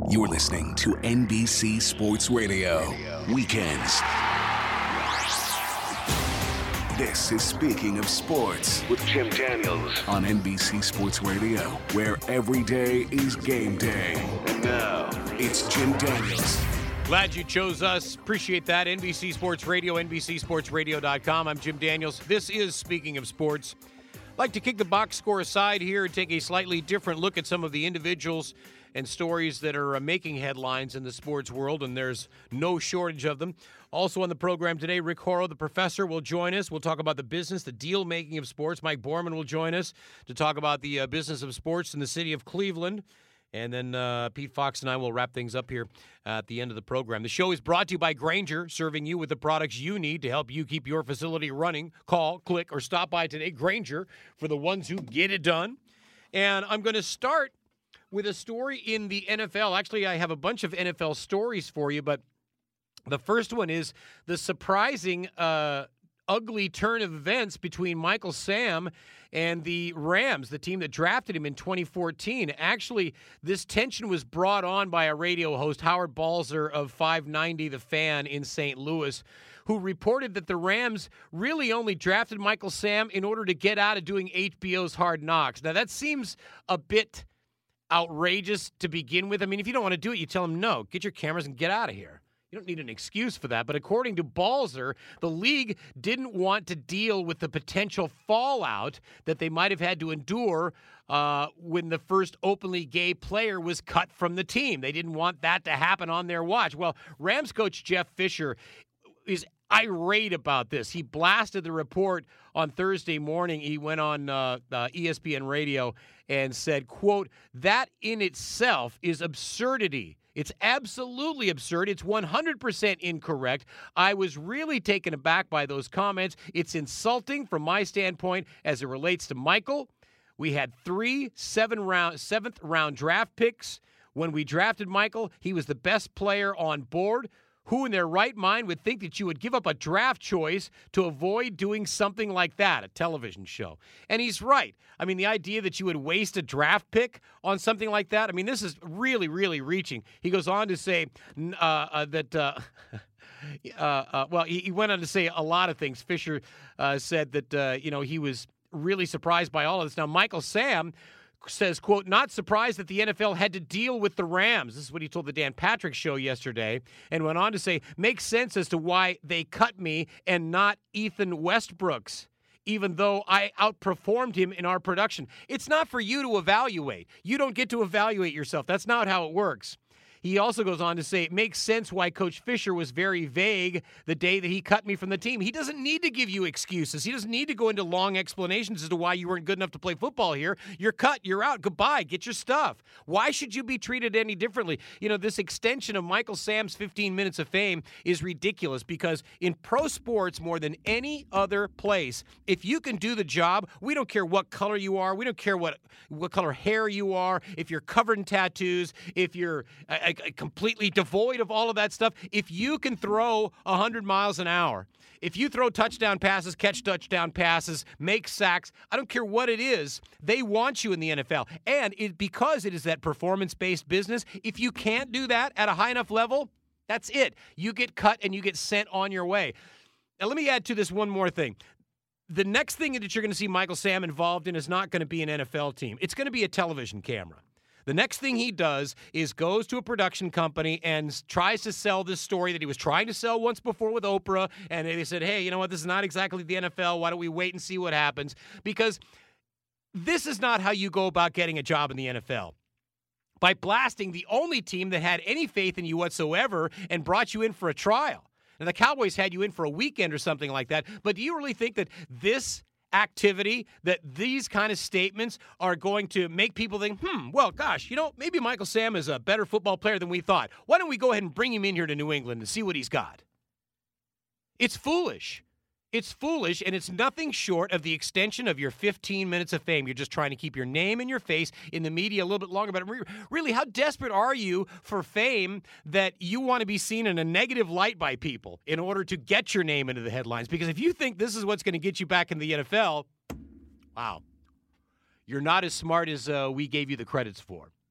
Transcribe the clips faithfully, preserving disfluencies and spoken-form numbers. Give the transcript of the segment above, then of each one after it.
You're listening to N B C Sports Radio. Weekends. This is Speaking of Sports with Jim Daniels on N B C Sports Radio, where every day is game day. And now, it's Jim Daniels. Glad you chose us. Appreciate that. N B C Sports Radio, N B C Sports Radio dot com. I'm Jim Daniels. This is Speaking of Sports. I'd like to kick the box score aside here and take a slightly different look at some of the individuals and stories that are uh, making headlines in the sports world, and there's no shortage of them. Also on the program today, Rick Horrow, the professor, will join us. We'll talk about the business, the deal-making of sports. Mike Borman will join us to talk about the uh, business of sports in the city of Cleveland. And then uh, Pete Fox and I will wrap things up here at the end of the program. The show is brought to you by Grainger, serving you with the products you need to help you keep your facility running. Call, click, or stop by today. Grainger, for the ones who get it done. And I'm going to start with a story in the N F L. Actually, I have a bunch of N F L stories for you, but the first one is the surprising, uh, ugly turn of events between Michael Sam and the Rams, the team that drafted him in twenty fourteen. Actually, this tension was brought on by a radio host, Howard Balzer of five ninety The Fan in Saint Louis, who reported that the Rams really only drafted Michael Sam in order to get out of doing H B O's Hard Knocks. Now, that seems a bit outrageous to begin with. I mean, if you don't want to do it, you tell them no. Get your cameras and get out of here. You don't need an excuse for that. But according to Balzer, the league didn't want to deal with the potential fallout that they might have had to endure uh, when the first openly gay player was cut from the team. They didn't want that to happen on their watch. Well, Rams coach Jeff Fisher is irate about this. He blasted the report on Thursday morning. He went on uh, uh, E S P N radio and said, quote, "That in itself is absurdity. It's absolutely absurd. It's one hundred percent incorrect. I was really taken aback by those comments. It's insulting from my standpoint as it relates to Michael. We had three seven round, seventh round draft picks. When we drafted Michael, he was the best player on board. Who in their right mind would think that you would give up a draft choice to avoid doing something like that, a television show?" And he's right. I mean, the idea that you would waste a draft pick on something like that, I mean, this is really, really reaching. He goes on to say uh, uh, that, uh, uh, uh, well, he, he went on to say a lot of things. Fisher uh, said that, uh, you know, he was really surprised by all of this. Now, Michael Sam says, quote, "Not surprised that the N F L had to deal with the Rams." This is what he told the Dan Patrick Show yesterday, and went on to say, "Makes sense as to why they cut me and not Ethan Westbrooks, even though I outperformed him in our production." It's not for you to evaluate. You don't get to evaluate yourself. That's not how it works. He also goes on to say, "It makes sense why Coach Fisher was very vague the day that he cut me from the team." He doesn't need to give you excuses. He doesn't need to go into long explanations as to why you weren't good enough to play football here. You're cut. You're out. Goodbye. Get your stuff. Why should you be treated any differently? You know, this extension of Michael Sam's fifteen minutes of fame is ridiculous because in pro sports, more than any other place, if you can do the job, we don't care what color you are. We don't care what, what color hair you are. If you're covered in tattoos, if you're uh, completely devoid of all of that stuff. If you can throw one hundred miles an hour, if you throw touchdown passes, catch touchdown passes, make sacks, I don't care what it is, they want you in the N F L. And it, because it is that performance-based business, if you can't do that at a high enough level, that's it. You get cut and you get sent on your way. Now, let me add to this one more thing. The next thing that you're going to see Michael Sam involved in is not going to be an N F L team. It's going to be a television camera. The next thing he does is goes to a production company and tries to sell this story that he was trying to sell once before with Oprah. And they said, hey, you know what? This is not exactly the N F L. Why don't we wait and see what happens? Because this is not how you go about getting a job in the N F L. By blasting the only team that had any faith in you whatsoever and brought you in for a trial. And the Cowboys had you in for a weekend or something like that. But do you really think that this activity, that these kind of statements are going to make people think, hmm, well, gosh, you know, maybe Michael Sam is a better football player than we thought. Why don't we go ahead and bring him in here to New England and see what he's got? It's foolish. It's foolish, and it's nothing short of the extension of your fifteen minutes of fame. You're just trying to keep your name and your face in the media a little bit longer. But really, how desperate are you for fame that you want to be seen in a negative light by people in order to get your name into the headlines? Because if you think this is what's going to get you back in the N F L, wow, you're not as smart as uh, we gave you the credits for.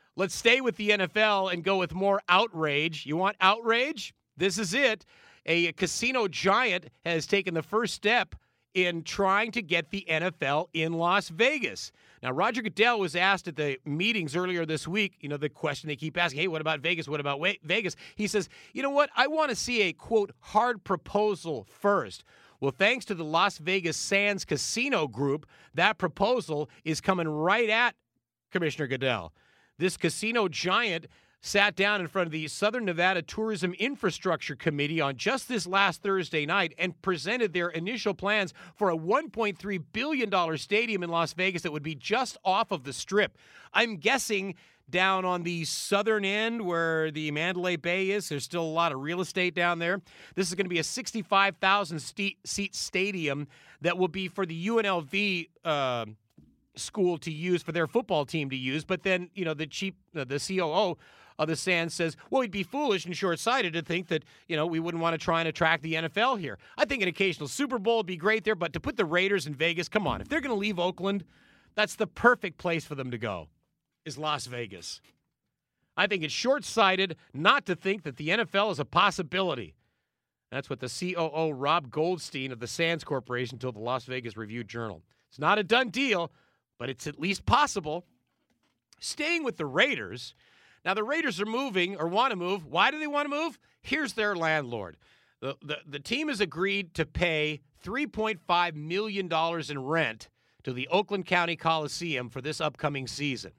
let's stay with the N F L and go with more outrage. You want outrage? This is it. A casino giant has taken the first step in trying to get the N F L in Las Vegas. Now, Roger Goodell was asked at the meetings earlier this week, you know, the question they keep asking, hey, what about Vegas? What about Vegas? He says, you know what? I want to see a, quote, hard proposal first. Well, thanks to the Las Vegas Sands Casino Group, that proposal is coming right at Commissioner Goodell. This casino giant sat down in front of the Southern Nevada Tourism Infrastructure Committee on just this last Thursday night and presented their initial plans for a one point three billion dollars stadium in Las Vegas that would be just off of the Strip. I'm guessing down on the southern end where the Mandalay Bay is. There's still a lot of real estate down there. This is going to be a sixty-five thousand seat stadium that will be for the U N L V uh, school to use, for their football team to use. But then, you know, the chief, uh, the C O O of the Sands says, well, we'd be foolish and short-sighted to think that, you know, we wouldn't want to try and attract the N F L here. I think an occasional Super Bowl would be great there, but to put the Raiders in Vegas, come on. If they're going to leave Oakland, that's the perfect place for them to go, is Las Vegas. I think it's short-sighted not to think that the N F L is a possibility. That's what the C O O, Rob Goldstein of the Sands Corporation, told the Las Vegas Review-Journal. It's not a done deal, but it's at least possible. Staying with the Raiders, now the Raiders are moving or want to move. Why do they want to move? Here's their landlord. The, the, the team has agreed to pay three point five million dollars in rent to the Oakland County Coliseum for this upcoming season.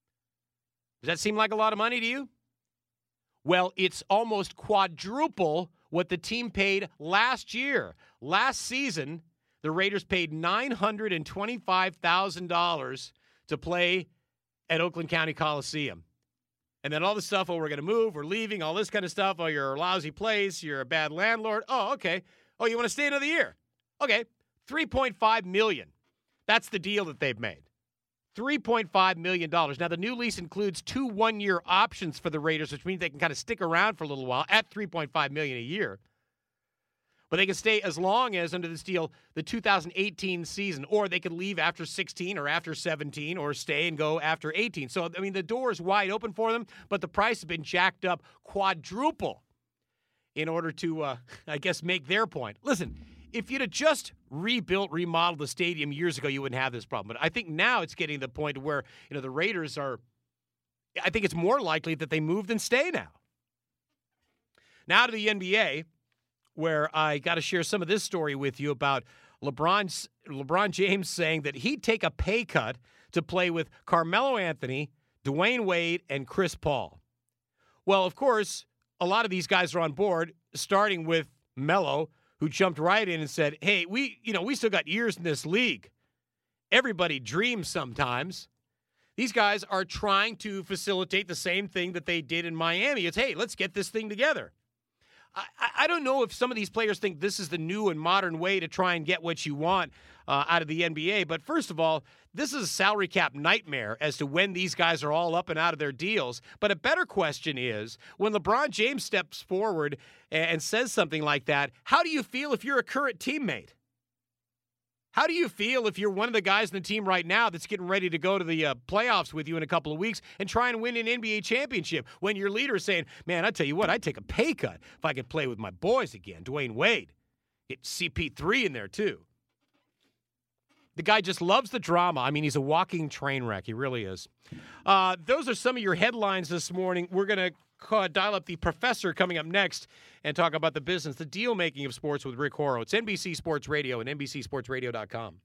Does that seem like a lot of money to you? Well, it's almost quadruple what the team paid last year. Last season, the Raiders paid nine hundred twenty-five thousand dollars to play at Oakland County Coliseum. And then all the stuff, oh, we're going to move, we're leaving, all this kind of stuff. Oh, you're a lousy place, you're a bad landlord. Oh, okay. Oh, you want to stay another year? Okay, three point five million dollars. That's the deal that they've made. three point five million dollars. Now, the new lease includes two one-year options for the Raiders, which means they can kind of stick around for a little while at three point five million dollars a year. But they can stay as long as, under this deal, the two thousand eighteen season, or they could leave after sixteen or after seventeen, or stay and go after eighteen. So, I mean, the door is wide open for them, but the price has been jacked up quadruple in order to, uh, I guess, make their point. Listen, if you'd have just rebuilt, remodeled the stadium years ago, you wouldn't have this problem. But I think now it's getting to the point where, you know, the Raiders are, I think it's more likely that they move than stay now. Now to the N B A, where I got to share some of this story with you about LeBron, LeBron James saying that he'd take a pay cut to play with Carmelo Anthony, Dwayne Wade, and Chris Paul. Well, of course, a lot of these guys are on board, starting with Melo, who jumped right in and said, hey, we, you know, we still got years in this league. Everybody dreams sometimes. These guys are trying to facilitate the same thing that they did in Miami. It's, hey, let's get this thing together. I, I don't know if some of these players think this is the new and modern way to try and get what you want uh, out of the N B A. But first of all, this is a salary cap nightmare as to when these guys are all up and out of their deals. But a better question is, when LeBron James steps forward and, and says something like that, how do you feel if you're a current teammate? How do you feel if you're one of the guys in the team right now that's getting ready to go to the uh, playoffs with you in a couple of weeks and try and win an N B A championship when your leader is saying, man, I tell you what, I'd take a pay cut if I could play with my boys again, Dwayne Wade. Get C P three in there, too. The guy just loves the drama. I mean, he's a walking train wreck. He really is. Uh, those are some of your headlines this morning. We're going to uh, dial up the professor coming up next and talk about the business, the deal-making of sports with Rick Horrow. It's N B C Sports Radio and N B C Sports Radio dot com.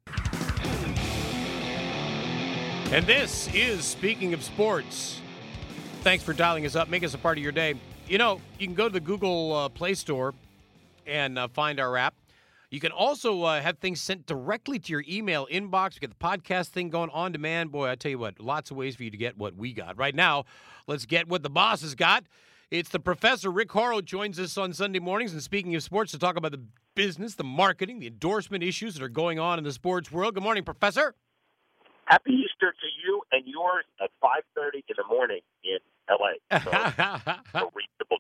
And this is Speaking of Sports. Thanks for dialing us up. Make us a part of your day. You know, you can go to the Google uh, Play Store and uh, find our app. You can also uh, have things sent directly to your email inbox. We get the podcast thing going on demand. Boy, I tell you what, lots of ways for you to get what we got. Right now, let's get what the boss has got. It's the professor. Rick Horrow joins us on Sunday mornings. And speaking of sports, to talk about the business, the marketing, the endorsement issues that are going on in the sports world. Good morning, Professor. Happy Easter to you and yours at five thirty in the morning in L A. So, a reasonable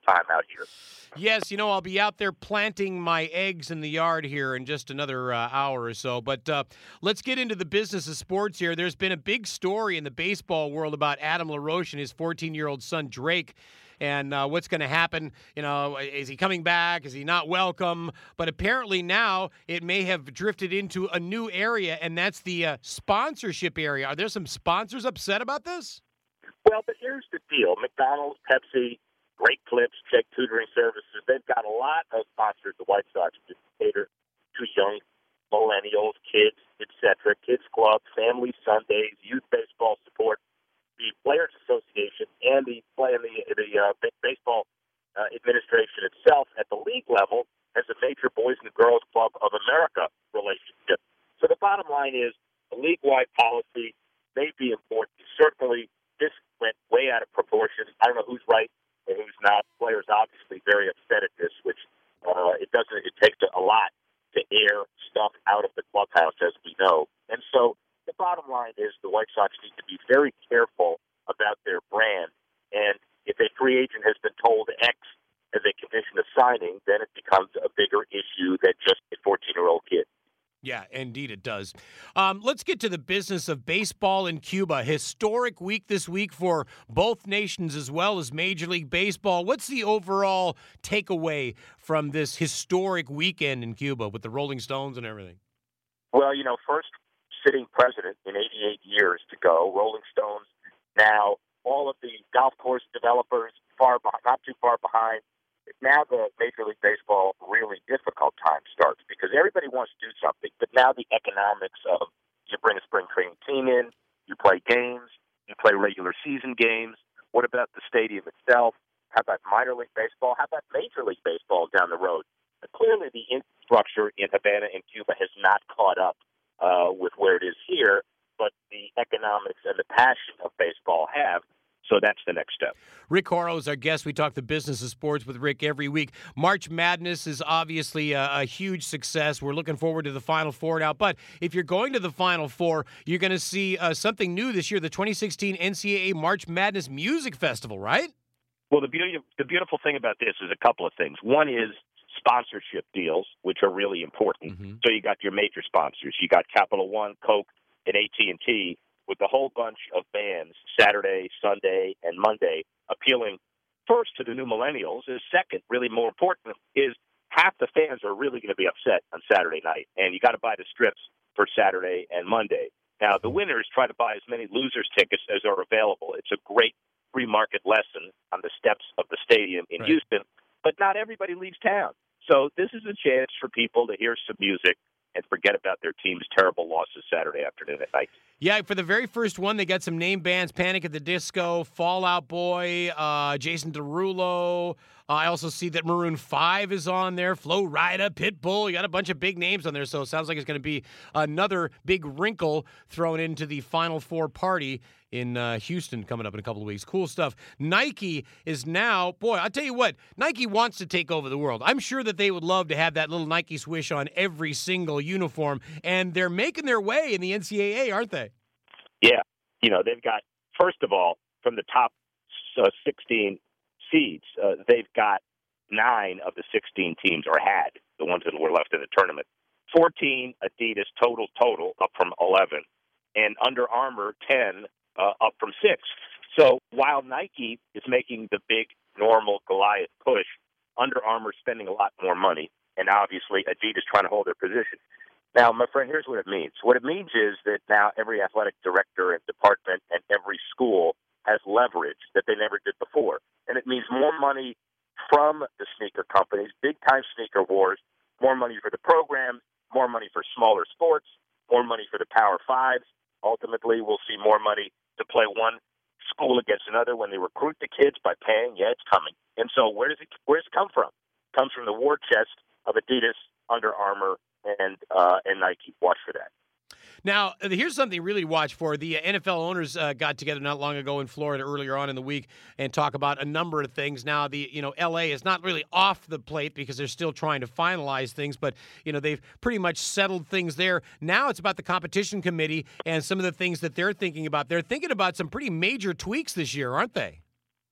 time out here. Yes, you know, I'll be out there planting my eggs in the yard here in just another uh, hour or so. But uh, let's get into the business of sports here. There's been a big story in the baseball world about Adam LaRoche and his fourteen-year-old son, Drake, and uh, what's going to happen. You know, is he coming back? Is he not welcome? But apparently now it may have drifted into a new area, and that's the uh, sponsorship area. Are there some sponsors upset about this? Well, but here's the deal. McDonald's, Pepsi, Great Clips, Check Tutoring Services, they've got a lot of sponsors, the White Sox, to cater to young millennials, kids, et cetera, kids clubs, family Sundays, youth baseball support. The Players Association and the play and the, the uh, baseball uh, administration itself at the league level has a major Boys and Girls Club of America relationship. So the bottom line is a league-wide policy may be important. Certainly, this went way out of proportion. I don't know who's right and who's not. Players obviously very upset at this, which uh, it doesn't. It takes a lot to air stuff out of the clubhouse, as we know. And so the bottom line is the White Sox need to be very careful about their brand. And if a free agent has been told X as a condition of signing, then it becomes a bigger issue than just a fourteen-year-old kid. Yeah, indeed it does. Um, let's get to the business of baseball in Cuba. Historic week this week for both nations as well as Major League Baseball. What's the overall takeaway from this historic weekend in Cuba with the Rolling Stones and everything? Well, you know, first sitting president in eighty-eight years to go. Rolling Stones now, all of the golf course developers far behind, not too far behind. Now the Major League Baseball really difficult time starts because everybody wants to do something, but now the economics of you bring a spring training team in, you play games, you play regular season games. What about the stadium itself? How about minor league baseball? How about Major League Baseball down the road? But clearly the infrastructure in Havana and Cuba has not caught up uh, with where it is here, but the economics and the passion of baseball have. So that's the next step. Rick Horrow is our guest. We talk the business of sports with Rick every week. March Madness is obviously a, a huge success. We're looking forward to the Final Four now. But if you're going to the Final Four, you're going to see uh, something new this year, the twenty sixteen N C double A March Madness Music Festival, right? Well, the, beauty, the beautiful thing about this is a couple of things. One is sponsorship deals, which are really important. Mm-hmm. So you got your major sponsors. You got Capital One, Coke, and A T and T. With a whole bunch of bands, Saturday, Sunday, and Monday, appealing first to the new millennials, is second, really more important, is half the fans are really going to be upset on Saturday night, and you got to buy the strips for Saturday and Monday. Now, the winners try to buy as many losers tickets as are available. It's a great free market lesson on the steps of the stadium in right. Houston, but not everybody leaves town. So this is a chance for people to hear some music and forget about their team's terrible losses Saturday afternoon at night. Yeah, for the very first one, they got some name bands, Panic at the Disco, Fall Out Boy, uh, Jason Derulo. Uh, I also see that Maroon five is on there, Flo Rida, Pitbull. You got a bunch of big names on there, so it sounds like it's going to be another big wrinkle thrown into the Final Four party in uh, Houston coming up in a couple of weeks. Cool stuff. Nike is now, boy, I'll tell you what, Nike wants to take over the world. I'm sure that they would love to have that little Nike swish on every single uniform, and they're making their way in the N C double A, aren't they? Yeah. You know, they've got, first of all, from the top uh, sixteen seeds, uh, they've got nine of the sixteen teams, or had, the ones that were left in the tournament. fourteen Adidas total, total, up from eleven. And Under Armour, ten, uh, up from six. So while Nike is making the big, normal Goliath push, Under Armour spending a lot more money, and obviously Adidas trying to hold their position. Now, my friend, here's what it means. What it means is that now every athletic director and department and every school has leverage that they never did before. And it means more money from the sneaker companies, big-time sneaker wars, more money for the programs, more money for smaller sports, more money for the Power Fives. Ultimately, we'll see more money to play one school against another when they recruit the kids by paying. Yeah, it's coming. And so where does it, where does it come from? It comes from the war chest of Adidas, Under Armour, and uh, and Nike. Watch for that. Now, here's something really to watch for. The N F L owners uh, got together not long ago in Florida earlier on in the week and talk about a number of things. Now, the you know L A is not really off the plate because they're still trying to finalize things, but you know they've pretty much settled things there. Now it's about the competition committee and some of the things that they're thinking about. They're thinking about some pretty major tweaks this year, aren't they? Well,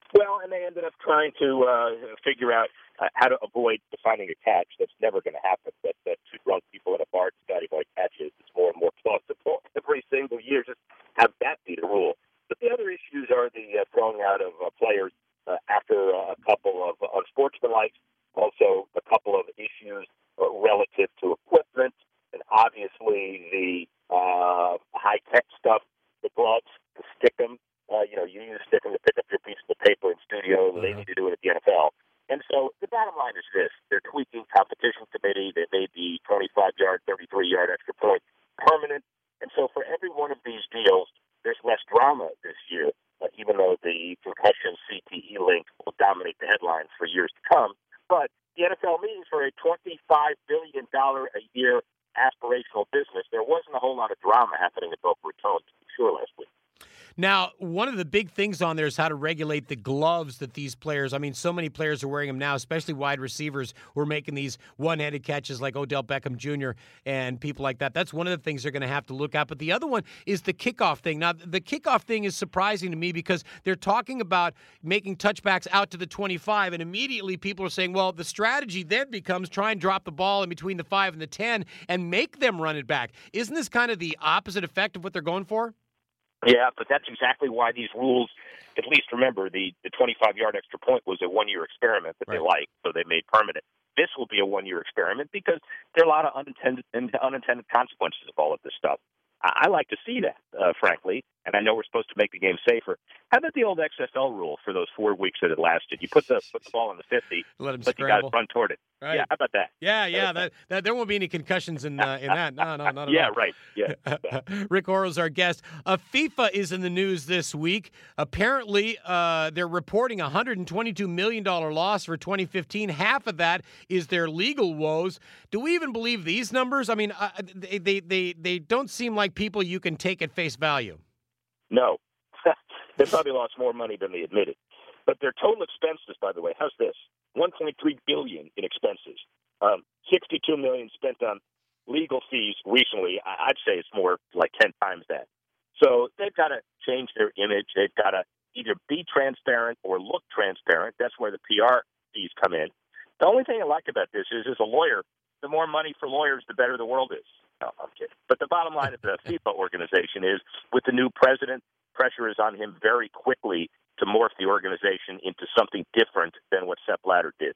and they ended up trying to uh, figure out uh, how to avoid defining a catch. That's never going to happen. That, that two drunk people in a bar deciding what a catch is is more and more plausible every single year. Just have that be the rule. But the other issues are the uh, throwing out of uh, players uh, after uh, a couple of unsportsmanlike, also a couple of issues uh, relative to equipment, and obviously the uh, high-tech stuff, the gloves, the stick-em. Uh, you know, you use stick-em to pick up your piece of paper in studio. Uh-huh. They need to do it at the N F L. And so the bottom line is this. They're tweaking competition committee. They made the twenty-five-yard, thirty-three-yard extra point permanent. And so for every one of these deals, there's less drama this year, uh, even though the concussion C T E link will dominate the headlines for years to come. But the N F L means for a twenty-five billion dollars a year aspirational business, there wasn't a whole lot of drama happening at Boca Raton, to be sure, last week. Now, one of the big things on there is how to regulate the gloves that these players, I mean, so many players are wearing them now, especially wide receivers who are making these one-handed catches like Odell Beckham Junior and people like that. That's one of the things they're going to have to look at. But the other one is the kickoff thing. Now, the kickoff thing is surprising to me because they're talking about making touchbacks out to the twenty-five, and immediately people are saying, well, the strategy then becomes try and drop the ball in between the five and the ten and make them run it back. Isn't this kind of the opposite effect of what they're going for? Yeah, but that's exactly why these rules, at least remember, the, the twenty-five-yard extra point was a one-year experiment that right. they liked, so they made permanent. This will be a one-year experiment because there are a lot of unintended, unintended consequences of all of this stuff. I, I like to see that, uh, frankly, and I know we're supposed to make the game safer. How about the old X F L rule for those four weeks that it lasted? You put the put the ball in the fifty, Let him but scramble. You got to run toward it. Right. Yeah, how about that? Yeah, yeah. That, that there won't be any concussions in uh, in that. No, no, not at yeah, all. right. Yeah. Rick Oro's our guest. Uh, FIFA is in the news this week. Apparently, uh, they're reporting a one hundred twenty-two million dollars loss for twenty fifteen. Half of that is their legal woes. Do we even believe these numbers? I mean, uh, they, they they they don't seem like people you can take at face value. No. They probably lost more money than they admitted. But their total expenses, by the way, how's this? one point three billion dollars in expenses. Um, sixty-two million dollars spent on legal fees recently. I'd say it's more like ten times that. So they've got to change their image. They've got to either be transparent or look transparent. That's where the P R fees come in. The only thing I like about this is, as a lawyer, the more money for lawyers, the better the world is. No, I'm kidding. But the bottom line of the FIFA organization is, with the new president, pressure is on him very quickly to morph the organization into something different than what Sepp Blatter did.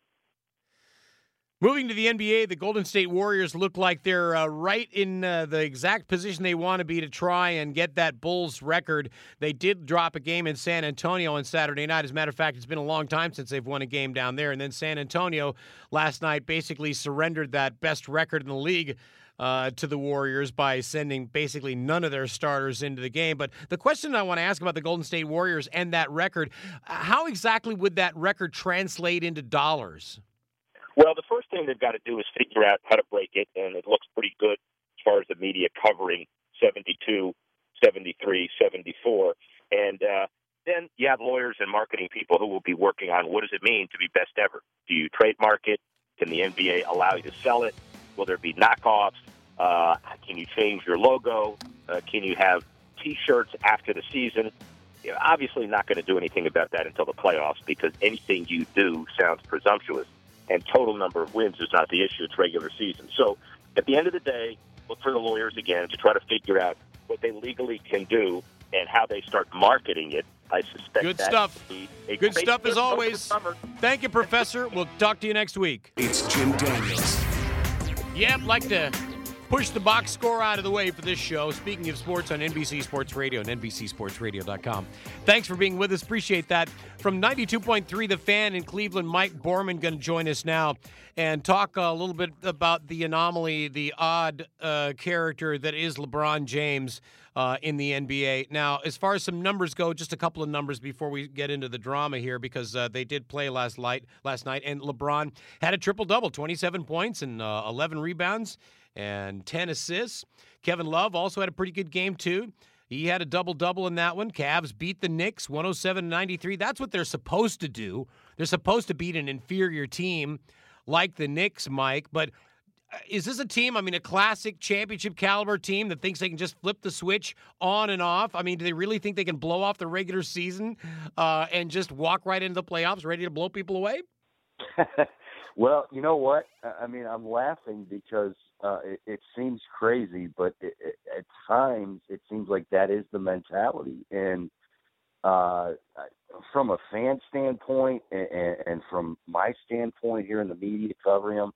Moving to the N B A, the Golden State Warriors look like they're uh, right in uh, the exact position they want to be to try and get that Bulls record. They did drop a game in San Antonio on Saturday night. As a matter of fact, it's been a long time since they've won a game down there. And then San Antonio last night basically surrendered that best record in the league Uh, to the Warriors by sending basically none of their starters into the game. But the question I want to ask about the Golden State Warriors and that record, how exactly would that record translate into dollars? Well, the first thing they've got to do is figure out how to break it, and it looks pretty good as far as the media covering seventy-two, seventy-three, seventy-four. And uh, then you have lawyers and marketing people who will be working on what does it mean to be best ever? Do you trademark it? Can the N B A allow you to sell it? Will there be knockoffs? Uh, can you change your logo? Uh, can you have T-shirts after the season? You're obviously not going to do anything about that until the playoffs because anything you do sounds presumptuous, and total number of wins is not the issue. It's regular season. So at the end of the day, look for the lawyers again to try to figure out what they legally can do and how they start marketing it. I suspect Good that stuff. Be a Good great stuff as book always. for summer. Thank you, Professor. We'll talk to you next week. It's Jim Daniels. Yep, like to push the box score out of the way for this show. Speaking of sports on N B C Sports Radio and N B C Sports Radio dot com. Thanks for being with us. Appreciate that. From ninety-two point three The Fan in Cleveland, Mike Borman going to join us now and talk a little bit about the anomaly, the odd uh, character that is LeBron James uh, in the N B A. Now, as far as some numbers go, just a couple of numbers before we get into the drama here, because uh, they did play last night, last night, and LeBron had a triple-double, twenty-seven points and uh, eleven rebounds and ten assists. Kevin Love also had a pretty good game, too. He had a double-double in that one. Cavs beat the Knicks one oh seven to ninety-three. That's what they're supposed to do. They're supposed to beat an inferior team like the Knicks, Mike. But is this a team, I mean, a classic championship caliber team that thinks they can just flip the switch on and off? I mean, do they really think they can blow off the regular season uh, and just walk right into the playoffs ready to blow people away? Well, you know what? I mean, I'm laughing because uh, it, it seems crazy, but it, it, at times it seems like that is the mentality. And uh, from a fan standpoint and, and from my standpoint here in the media covering them,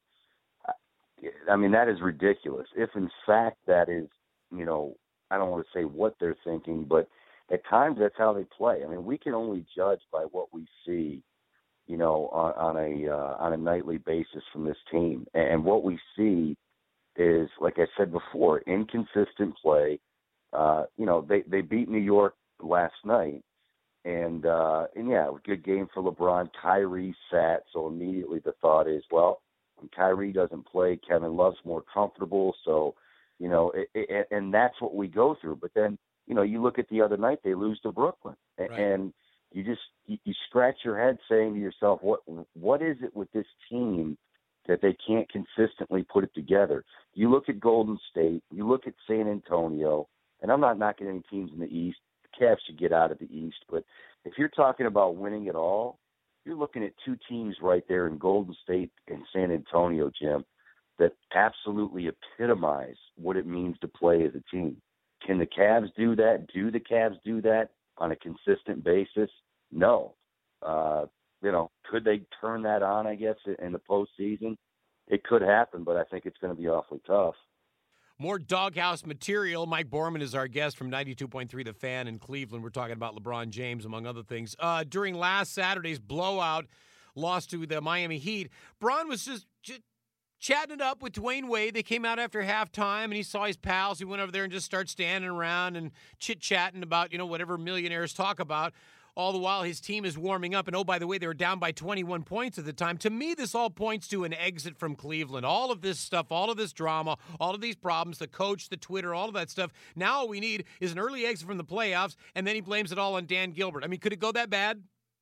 I mean, that is ridiculous. If, in fact, that is, you know, I don't want to say what they're thinking, but at times that's how they play. I mean, we can only judge by what we see, you know, on, on a uh, on a nightly basis from this team. And what we see is, like I said before, inconsistent play. Uh, you know, they, they beat New York last night. And, uh, and yeah, good game for LeBron. Kyrie sat, so immediately the thought is, well, when Kyrie doesn't play, Kevin Love's more comfortable. So, you know, it, it, and that's what we go through. But then, you know, you look at the other night, they lose to Brooklyn. Right. And you just you, you scratch your head saying to yourself, what what is it with this team that they can't consistently put it together? You look at Golden State, you look at San Antonio, and I'm not knocking any teams in the East. The Cavs should get out of the East. But if you're talking about winning it all, you're looking at two teams right there in Golden State and San Antonio, Jim, that absolutely epitomize what it means to play as a team. Can the Cavs do that? Do the Cavs do that on a consistent basis? No. Uh, you know, could they turn that on, I guess, in the postseason? It could happen, but I think it's going to be awfully tough. More doghouse material. Mike Borman is our guest from ninety-two point three The Fan in Cleveland. We're talking about LeBron James, among other things. Uh, during last Saturday's blowout loss to the Miami Heat, Bron was just, just chatting it up with Dwayne Wade. They came out after halftime, and he saw his pals. He went over there and just started standing around and chit-chatting about, you know, whatever millionaires talk about. All the while, his team is warming up. And, oh, by the way, they were down by twenty-one points at the time. To me, this all points to an exit from Cleveland. All of this stuff, all of this drama, all of these problems, the coach, the Twitter, all of that stuff. Now all we need is an early exit from the playoffs, and then he blames it all on Dan Gilbert. I mean, could it go that bad?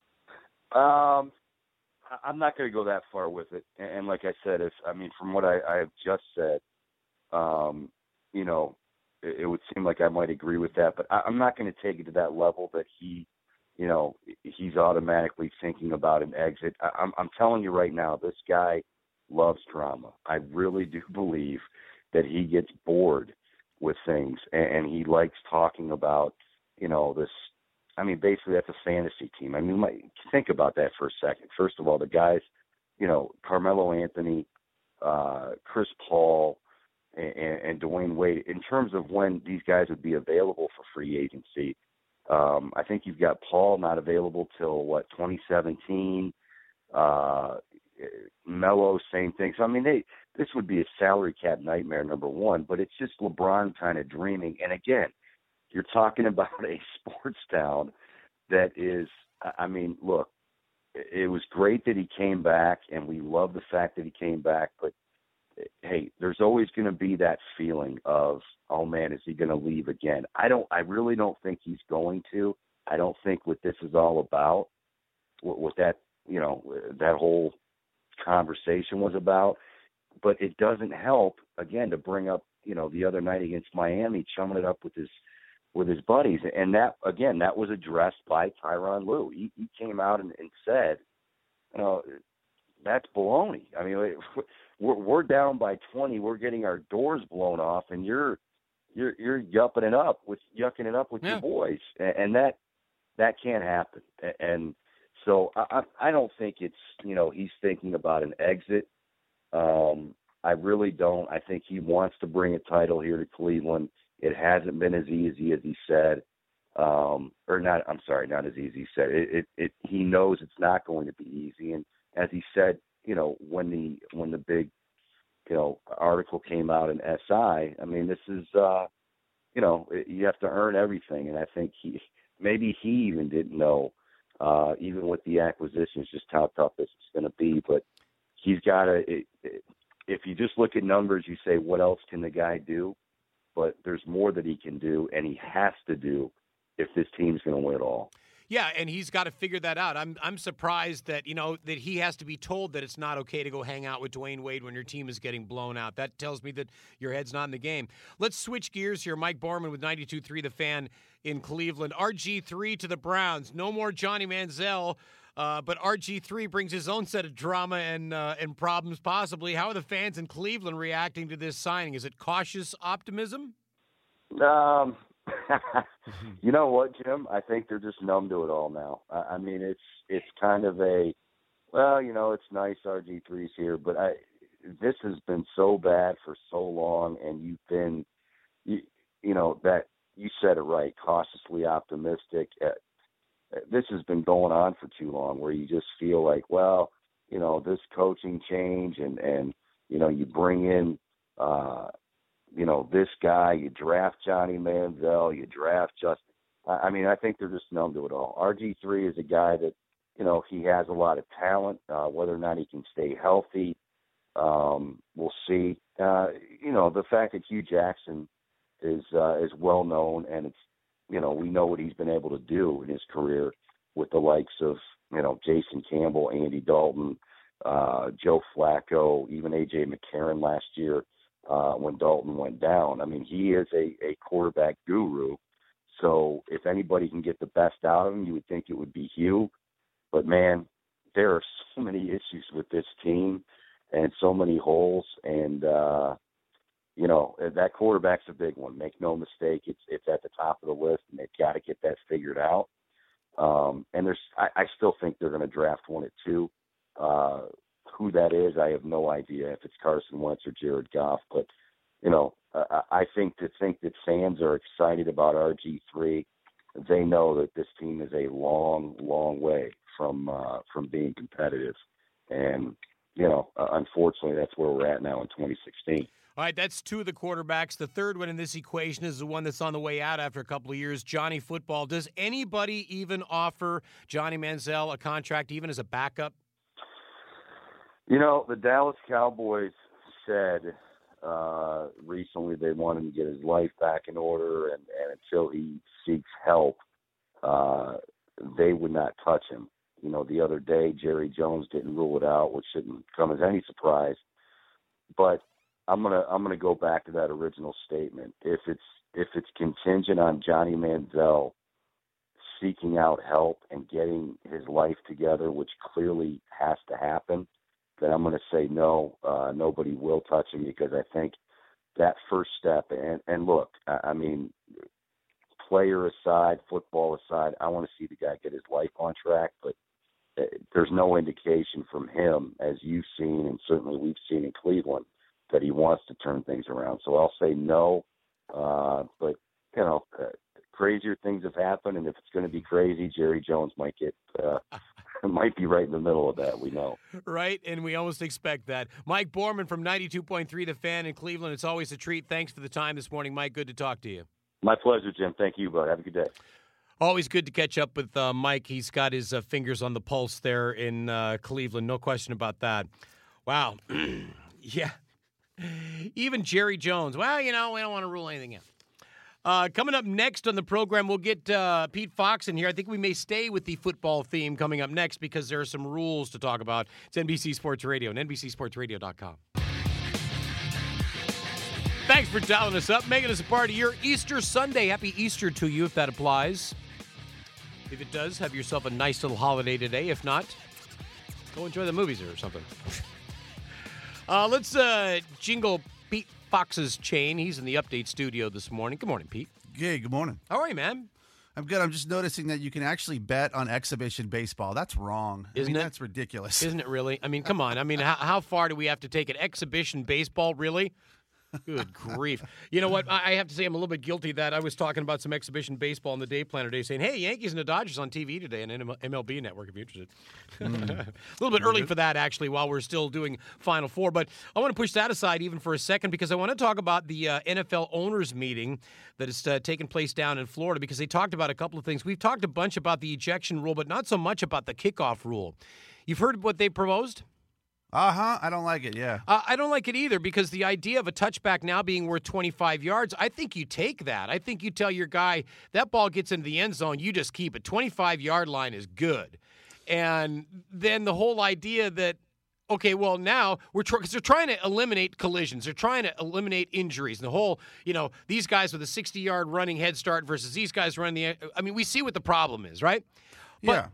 Um, I'm not going to go that far with it. And like I said, if I mean, from what I, I have just said, um, you know, it, it would seem like I might agree with that. But I, I'm not going to take it to that level that he – you know, he's automatically thinking about an exit. I, I'm, I'm telling you right now, this guy loves drama. I really do believe that he gets bored with things, and, and he likes talking about, you know, this. I mean, basically, that's a fantasy team. I mean, my, think about that for a second. First of all, the guys, you know, Carmelo Anthony, uh, Chris Paul, and, and Dwayne Wade, in terms of when these guys would be available for free agency, Um, I think you've got Paul not available till, what, twenty seventeen. Uh, Melo, same thing. So, I mean, they this would be a salary cap nightmare, number one, but it's just LeBron kind of dreaming. And, again, you're talking about a sports town that is, I mean, look, it was great that he came back, and we love the fact that he came back, but hey, there's always going to be that feeling of, oh man, is he going to leave again? I don't, I really don't think he's going to. I don't think what this is all about, what, what that, you know, that whole conversation was about. But it doesn't help, again, to bring up, you know, the other night against Miami, chumming it up with his, with his buddies. And that, again, that was addressed by Tyronn Lue. He, he came out and, and said, you know, that's baloney. I mean, we're, we're down by twenty. We're getting our doors blown off, and you're you're you're yupping it up with yucking it up with yeah. your boys, and, and that that can't happen. And so I, I don't think it's, you know, he's thinking about an exit. Um, I really don't. I think he wants to bring a title here to Cleveland. It hasn't been as easy as he said, um, or not. I'm sorry, not as easy as he said. It, it, it he knows it's not going to be easy, and as he said, you know, when the when the big, you know, article came out in S I, I mean, this is, uh, you know, you have to earn everything, and I think he maybe he even didn't know, uh, even with the acquisitions, just how tough this is going to be. But he's got to. If you just look at numbers, you say, what else can the guy do? But there's more that he can do, and he has to do if this team's going to win it all. Yeah, and he's got to figure that out. I'm I'm surprised that, you know, that he has to be told that it's not okay to go hang out with Dwayne Wade when your team is getting blown out. That tells me that your head's not in the game. Let's switch gears here. Mike Borman with ninety-two point three The Fan in Cleveland. R G three to the Browns. No more Johnny Manziel, uh, but R G three brings his own set of drama and uh, and problems possibly. How are the fans in Cleveland reacting to this signing? Is it cautious optimism? Um, you know what, Jim? I think they're just numb to it all now. I, I mean, it's it's kind of a, well, you know, it's nice R G three's here, but I this has been so bad for so long, and you've been, you, you know, that you said it right, cautiously optimistic. Uh, this has been going on for too long, where you just feel like, well, you know, this coaching change, and and you know, you bring in. Uh, You know, this guy, you draft Johnny Manziel, you draft Justin. I mean, I think they're just numb to it all. R G three is a guy that, you know, he has a lot of talent. Uh, whether or not he can stay healthy, um, we'll see. Uh, you know, the fact that Hugh Jackson is uh, is well known, and it's, you know, we know what he's been able to do in his career with the likes of, you know, Jason Campbell, Andy Dalton, uh, Joe Flacco, even A J McCarron last year. Uh, when Dalton went down. I mean, he is a, a quarterback guru. So if anybody can get the best out of him, you would think it would be Hugh. But, man, there are so many issues with this team and so many holes. And, uh, you know, that quarterback's a big one. Make no mistake, it's it's at the top of the list, and they've got to get that figured out. Um, and there's, I, I still think they're going to draft one at two. Uh Who that is, I have no idea if it's Carson Wentz or Jared Goff. But, you know, uh, I think to think that fans are excited about R G three, they know that this team is a long, long way from uh, from being competitive. And, you know, uh, unfortunately, that's where we're at now in twenty sixteen. All right, that's two of the quarterbacks. The third one in this equation is the one that's on the way out after a couple of years, Johnny Football. Does anybody even offer Johnny Manziel a contract even as a backup? You know, the Dallas Cowboys said uh, recently they want him to get his life back in order, and, and until he seeks help, uh, they would not touch him. You know, the other day, Jerry Jones didn't rule it out, which shouldn't come as any surprise. But I'm gonna I'm gonna go back to that original statement. If it's if it's contingent on Johnny Manziel seeking out help and getting his life together, which clearly has to happen, then I'm going to say no, uh, nobody will touch him, because I think that first step, and, and look, I, I mean, player aside, football aside, I want to see the guy get his life on track, but uh, there's no indication from him, as you've seen, and certainly we've seen in Cleveland, that he wants to turn things around. So I'll say no, uh, but, you know, uh, crazier things have happened, and if it's going to be crazy, Jerry Jones might get uh, might be right in the middle of that, we know. Right, and we almost expect that. Mike Borman from ninety-two point three The Fan in Cleveland. It's always a treat. Thanks for the time this morning, Mike. Good to talk to you. My pleasure, Jim. Thank you, bud. Have a good day. Always good to catch up with uh, Mike. He's got his uh, fingers on the pulse there in uh, Cleveland. No question about that. Wow. Yeah. Even Jerry Jones. Well, you know, we don't want to rule anything out. Uh, coming up next on the program, we'll get uh, Pete Fox in here. I think we may stay with the football theme coming up next because there are some rules to talk about. It's N B C Sports Radio and N B C Sports Radio dot com. Thanks for dialing us up, making us a part of your Easter Sunday. Happy Easter to you, if that applies. If it does, have yourself a nice little holiday today. If not, go enjoy the movies or something. uh, let's uh, jingle Pete Fox's chain. He's in the update studio this morning. Good morning, Pete. Hey, good morning. How are you, man? I'm good. I'm just noticing that you can actually bet on exhibition baseball. That's wrong. Isn't I mean, it? That's ridiculous. Isn't it really? I mean, come on. I mean, how, how far do we have to take it? Exhibition baseball, really? Good grief. You know what? I have to say I'm a little bit guilty of that. I was talking about some exhibition baseball on the Day Planner today saying, hey, Yankees and the Dodgers on T V today on M L B Network if you're interested. Mm. A little bit early for that, actually, while we're still doing Final Four. But I want to push that aside even for a second because I want to talk about the uh, N F L owners meeting that is uh, taking place down in Florida because they talked about a couple of things. We've talked a bunch about the ejection rule, but not so much about the kickoff rule. You've heard what they proposed? Uh-huh. I don't like it, yeah. Uh, I don't like it either because the idea of a touchback now being worth twenty-five yards, I think you take that. I think you tell your guy, that ball gets into the end zone, you just keep it. twenty-five-yard line is good. And then the whole idea that, okay, well, now we're trying, because they're trying to eliminate collisions. They're trying to eliminate injuries. And the whole, you know, these guys with a sixty-yard running head start versus these guys running the, I mean, we see what the problem is, right? But, yeah.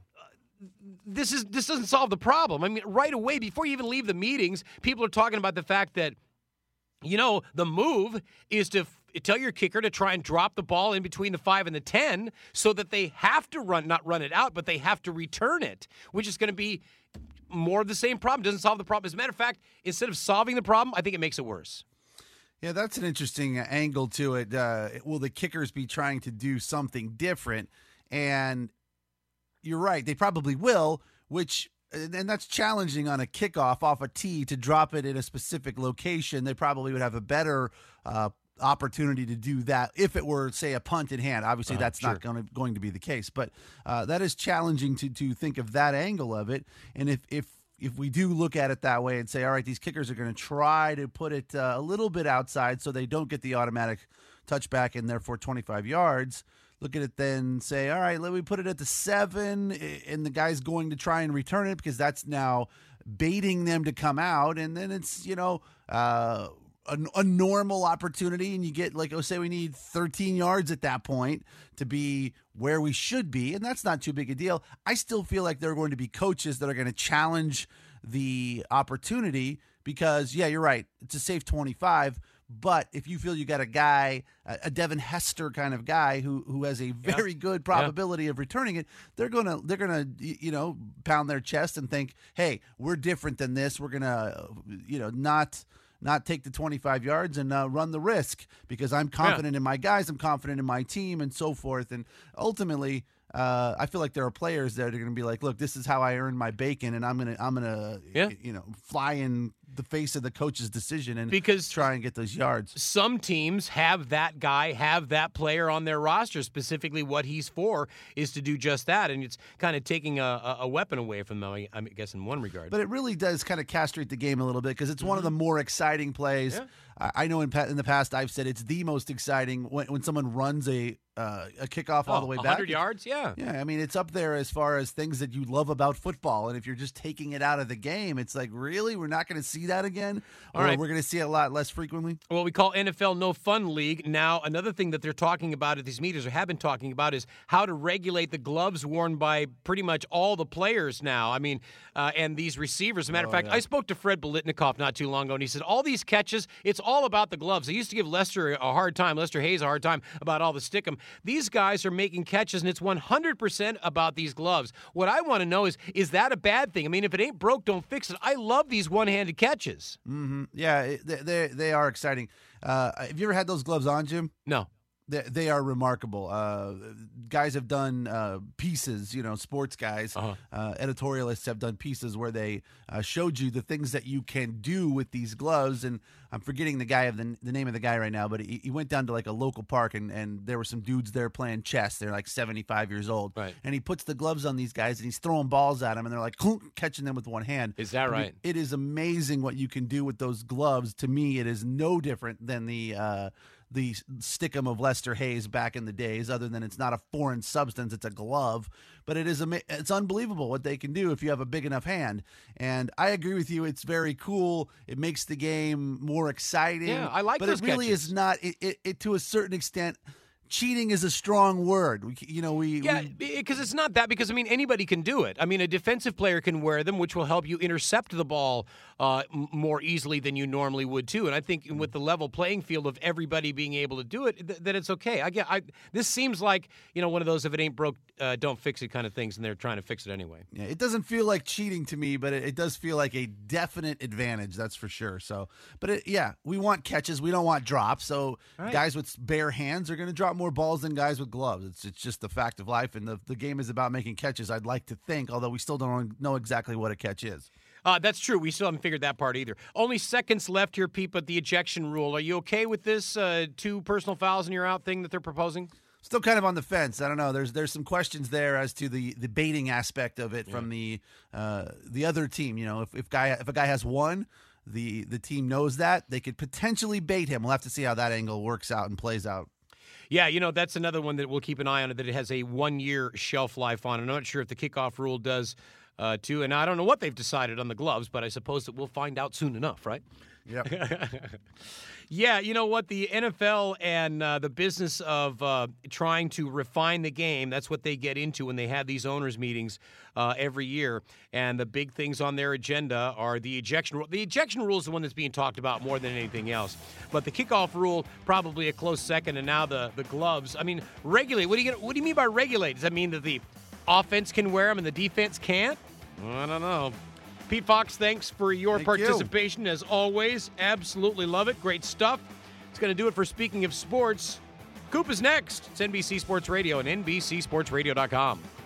This is this doesn't solve the problem. I mean, right away, before you even leave the meetings, people are talking about the fact that, you know, the move is to f- tell your kicker to try and drop the ball in between the five and the ten so that they have to run, not run it out, but they have to return it, which is going to be more of the same problem. Doesn't solve the problem. As a matter of fact, instead of solving the problem, I think it makes it worse. Yeah, that's an interesting angle to it. Uh, will the kickers be trying to do something different? And you're right. They probably will, which, and that's challenging on a kickoff off a tee to drop it in a specific location. They probably would have a better uh, opportunity to do that if it were, say, a punt in hand. Obviously, uh, that's sure. not going to, going to be the case. But uh, that is challenging to to think of that angle of it. And if if if we do look at it that way and say, all right, these kickers are going to try to put it uh, a little bit outside so they don't get the automatic touchback and therefore twenty-five yards, look at it then, say, all right, let me put it at the seven, and the guy's going to try and return it because that's now baiting them to come out, and then it's, you know, uh, a, a normal opportunity, and you get, like, oh, say we need thirteen yards at that point to be where we should be, and that's not too big a deal. I still feel like there are going to be coaches that are going to challenge the opportunity because, yeah, you're right, it's a safe twenty-five, but if you feel you got a guy, a Devin Hester kind of guy who who has a very yeah. good probability yeah. of returning it, they're gonna they're gonna you know pound their chest and think, hey, we're different than this. We're gonna you know not not take the twenty-five yards and uh, run the risk because I'm confident yeah. in my guys, I'm confident in my team, and so forth. And ultimately, uh, I feel like there are players that are going to be like, look, this is how I earn my bacon, and I'm gonna I'm gonna yeah. you know fly in the face of the coach's decision and because try and get those yards. Some teams have that guy, have that player on their roster. Specifically, what he's for is to do just that, and it's kind of taking a, a weapon away from them, I guess, in one regard. But it really does kind of castrate the game a little bit because it's mm-hmm. one of the more exciting plays. Yeah. I know in in the past I've said it's the most exciting when when someone runs a uh, a kickoff oh, all the way back. one hundred yards, yeah. Yeah, I mean, it's up there as far as things that you love about football. And if you're just taking it out of the game, it's like, really? We're not going to see that again? All or right. we're going to see it a lot less frequently? Well, we call N F L No Fun League. Now, another thing that they're talking about at these meetings or have been talking about is how to regulate the gloves worn by pretty much all the players now. I mean, uh, and these receivers. As a matter oh, of fact, yeah. I spoke to Fred Biletnikoff not too long ago, and he said, all these catches, it's all about the gloves. They used to give Lester a hard time, Lester Hayes a hard time about all the stickum. These guys are making catches, and it's one hundred percent about these gloves. What I want to know is, is that a bad thing? I mean, if it ain't broke, don't fix it. I love these one-handed catches. Mm-hmm. Yeah, they, they, they are exciting. Uh, have you ever had those gloves on, Jim? No. They, they are remarkable. Uh, guys have done uh, pieces, you know, sports guys, uh-huh. uh, editorialists have done pieces where they uh, showed you the things that you can do with these gloves. And I'm forgetting the guy of the, the name of the guy right now, but he, he went down to like a local park and, and there were some dudes there playing chess. They're like seventy-five years old. Right. And he puts the gloves on these guys and he's throwing balls at them and they're like catching them with one hand. Is that right? It, it is amazing what you can do with those gloves. To me, it is no different than the uh, the stickum of Lester Hayes back in the days, other than it's not a foreign substance, it's a glove. But it is ama- it's unbelievable what they can do if you have a big enough hand. And I agree with you, it's very cool. It makes the game more exciting. Yeah, I like but those it really catches. is not, it, it, it to a certain extent, cheating is a strong word. We, you know, we yeah, because it's not that. Because I mean, anybody can do it. I mean, a defensive player can wear them, which will help you intercept the ball uh, m- more easily than you normally would too. And I think with the level playing field of everybody being able to do it, th- that it's okay. I get. I this seems like you know one of those if it ain't broke, uh, don't fix it kind of things, and they're trying to fix it anyway. Yeah, it doesn't feel like cheating to me, but it, it does feel like a definite advantage. That's for sure. So, but it, yeah, we want catches, we don't want drops. So right. guys with bare hands are going to drop more balls than guys with gloves. It's it's just the fact of life, and the, the game is about making catches, I'd like to think, although we still don't know exactly what a catch is. Uh, that's true. We still haven't figured that part either. Only seconds left here, Pete, but the ejection rule. Are you okay with this uh, two personal fouls and you're out thing that they're proposing? Still kind of on the fence. I don't know. There's there's some questions there as to the, the baiting aspect of it yeah. from the uh, the other team. You know, if if guy if a guy has one, the the team knows that they could potentially bait him. We'll have to see how that angle works out and plays out. Yeah, you know, that's another one that we'll keep an eye on, that it has a one-year shelf life on. I'm not sure if the kickoff rule does uh, too, and I don't know what they've decided on the gloves, but I suppose that we'll find out soon enough, right? Yep. Yeah, you know what? The N F L and uh, the business of uh, trying to refine the game, that's what they get into when they have these owners' meetings uh, every year. And the big things on their agenda are the ejection rule. The ejection rule is the one that's being talked about more than anything else. But the kickoff rule, probably a close second. And now the, the gloves. I mean, regulate. What do you what do you mean by regulate? Does that mean that the offense can wear them and the defense can't? I don't know. Pete Fox, thanks for your Thank participation you. as always. Absolutely love it. Great stuff. It's going to do it for Speaking of Sports. Coop is next. It's N B C Sports Radio and N B C Sports Radio dot com.